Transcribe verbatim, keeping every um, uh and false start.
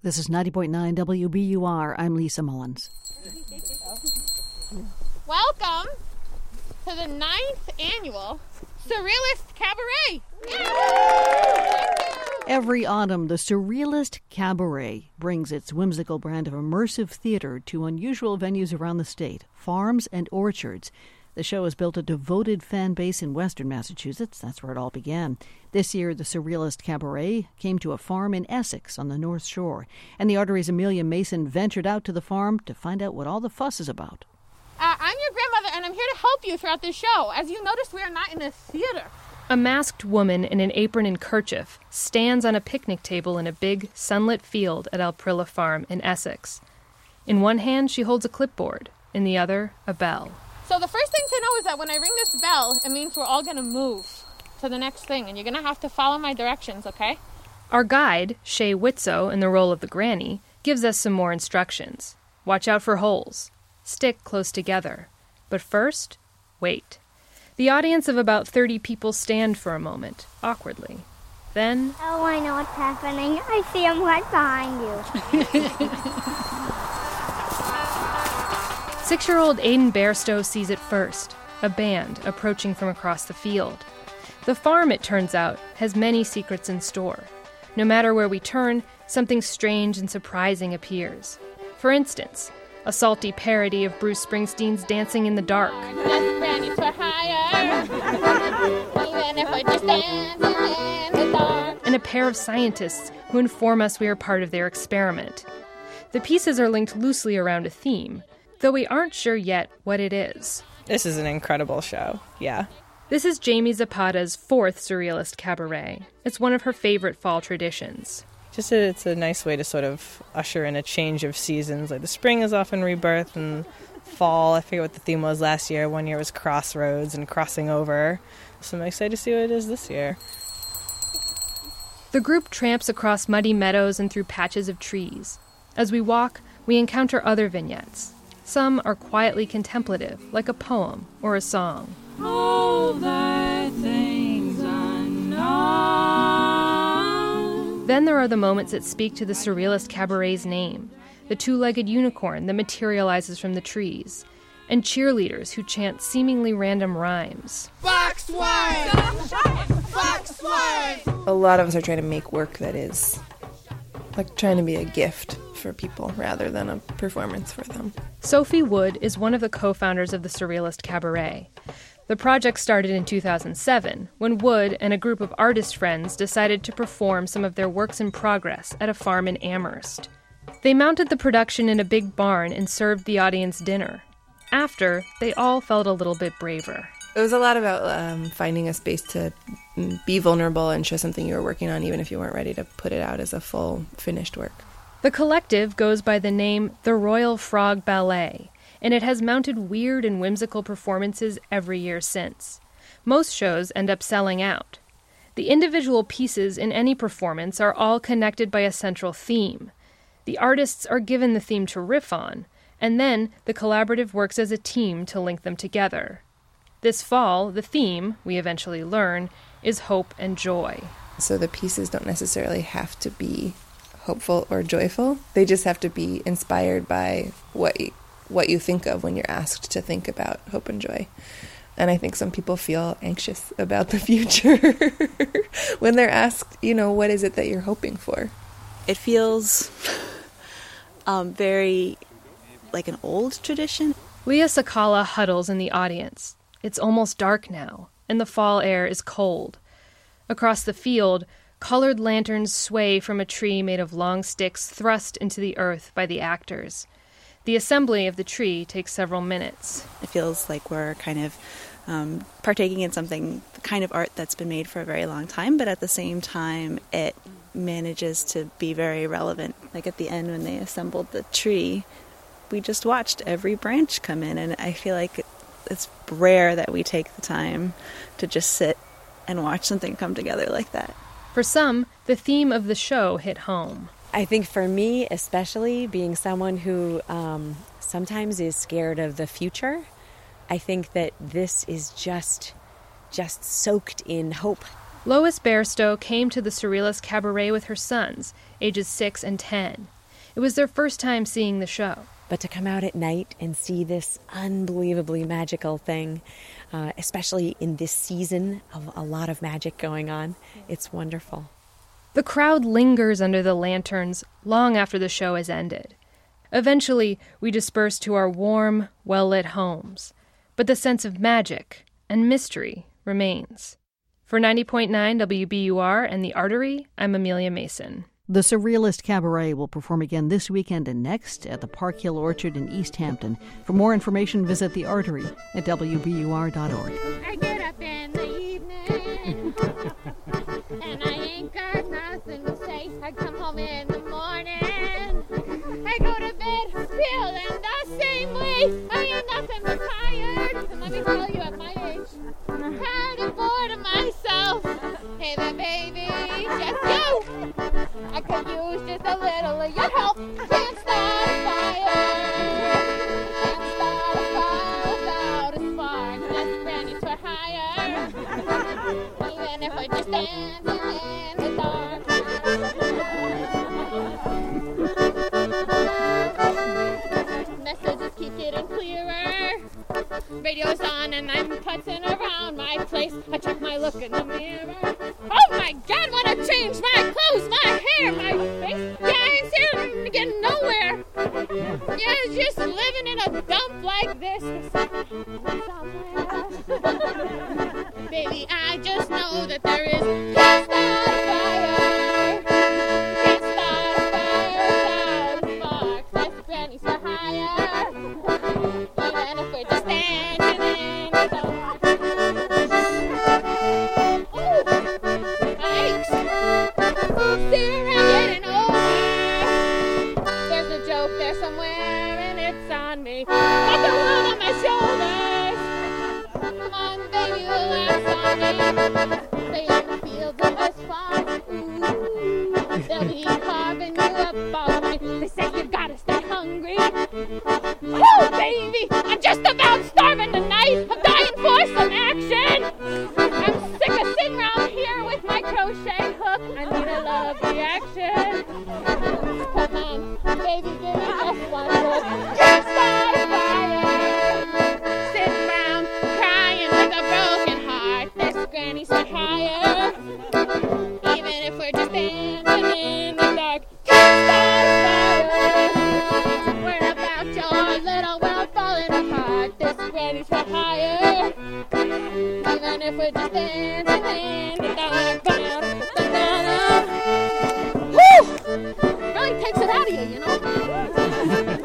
This is ninety point nine W B U R. I'm Lisa Mullins. Welcome to the ninth annual Surrealist Cabaret. Every autumn, the Surrealist Cabaret brings its whimsical brand of immersive theater to unusual venues around the state, farms and orchards. The show has built a devoted fan base in western Massachusetts. That's where it all began. This year, the Surrealist Cabaret came to a farm in Essex on the North Shore, and the Artery's Amelia Mason ventured out to the farm to find out what all the fuss is about. Uh, I'm your grandmother, and I'm here to help you throughout this show. As you notice, we are not in a theater. A masked woman in an apron and kerchief stands on a picnic table in a big, sunlit field at Alprilla Farm in Essex. In one hand, she holds a clipboard. In the other, a bell. So the first thing to know is that when I ring this bell, it means we're all going to move to the next thing, and you're going to have to follow my directions, okay? Our guide, Shay Witso, in the role of the granny, gives us some more instructions. Watch out for holes. Stick close together. But first, wait. The audience of about thirty people stand for a moment, awkwardly. Then... Oh, I know what's happening. I see him right behind you. Six-year-old Aiden Bairstow sees it first, a band approaching from across the field. The farm, it turns out, has many secrets in store. No matter where we turn, something strange and surprising appears. For instance, a salty parody of Bruce Springsteen's Dancing in the Dark. And a pair of scientists who inform us we are part of their experiment. The pieces are linked loosely around a theme, though we aren't sure yet what it is. This is an incredible show, yeah. This is Jamie Zapata's fourth Surrealist Cabaret. It's one of her favorite fall traditions. Just a, it's a nice way to sort of usher in a change of seasons. Like the spring is often rebirth, and fall, I forget what the theme was last year. One year was crossroads and crossing over. So I'm excited to see what it is this year. The group tramps across muddy meadows and through patches of trees. As we walk, we encounter other vignettes. Some are quietly contemplative, like a poem or a song. All thy things unknown. Then there are the moments that speak to the Surrealist Cabaret's name, the two-legged unicorn that materializes from the trees, and cheerleaders who chant seemingly random rhymes. Fox wine! Fox wine! A lot of us are trying to make work that is like trying to be a gift for people rather than a performance for them. Sophie Wood is one of the co-founders of the Surrealist Cabaret. The project started in two thousand seven, when Wood and a group of artist friends decided to perform some of their works in progress at a farm in Amherst. They mounted the production in a big barn and served the audience dinner. After, they all felt a little bit braver. It was a lot about um, finding a space to be vulnerable and show something you were working on, even if you weren't ready to put it out as a full, finished work. The collective goes by the name The Royal Frog Ballet, and it has mounted weird and whimsical performances every year since. Most shows end up selling out. The individual pieces in any performance are all connected by a central theme. The artists are given the theme to riff on, and then the collaborative works as a team to link them together. This fall, the theme, we eventually learn, is hope and joy. So the pieces don't necessarily have to be hopeful or joyful. They just have to be inspired by what you, what you think of when you're asked to think about hope and joy. And I think some people feel anxious about the future when they're asked, you know, what is it that you're hoping for? It feels um, very like an old tradition. Leah Sakala huddles in the audience. It's almost dark now, and the fall air is cold. Across the field, colored lanterns sway from a tree made of long sticks thrust into the earth by the actors. The assembly of the tree takes several minutes. It feels like we're kind of um, partaking in something, the kind of art that's been made for a very long time, but at the same time it manages to be very relevant. Like at the end when they assembled the tree, we just watched every branch come in, and I feel like it's rare that we take the time to just sit and watch something come together like that. For some, the theme of the show hit home. I think for me, especially being someone who um, sometimes is scared of the future, I think that this is just, just soaked in hope. Lois Bairstow came to the Surrealist Cabaret with her sons, ages six and ten. It was their first time seeing the show. But to come out at night and see this unbelievably magical thing, uh, especially in this season of a lot of magic going on, it's wonderful. The crowd lingers under the lanterns long after the show has ended. Eventually, we disperse to our warm, well-lit homes. But the sense of magic and mystery remains. For ninety point nine W B U R and The Artery, I'm Amelia Mason. The Surrealist Cabaret will perform again this weekend and next at the Park Hill Orchard in East Hampton. For more information, visit The Artery at W B U R dot org. I get up in the evening, and I ain't got nothing to say. I come home in the morning, I go to bed feeling the same way. I ain't nothing but tired, and let me tell you, at my age, I'm tired and bored of myself. Hey there, baby, just you. I could use just a little of your help. Can't start a fire. Can't start a fire without a spark. Let's bring it to higher. Even if we're just dancing in the dark. Messages keep getting clearer. Radio's on and I'm putzing around my place. I check my look in the mirror. Oh my God, wanna change my clothes, my hair, my face. Yeah, I ain't seeing to get nowhere. Yeah, just living in a dump like this. Somewhere. Baby, I just know that there is. Can't start a fire. Can't start a fire without sparks. Let's granny so higher. Even if we're just standing in the dark. Still getting over. There's a joke there somewhere and it's on me. Got the world on my shoulders. Come on, baby, the laughs on me. Stay in the fields of this farm. Ooh, they'll be carving you up all night. They say you gotta stay hungry. Oh, baby, I'm just about starving tonight. I'm dying for some action. I'm sick of sitting around here with my crochet hook. I need a love reaction. Come on, baby, give me just one look. Can't start a fire. Sitting around crying with a broken heart. This granny's so higher. Even if we're just dancing in the dark. Can't start a fire. We're about your little world falling apart. This granny's so higher. Even if we're just dancing in the dark. Woo! Really takes it out of you, you know?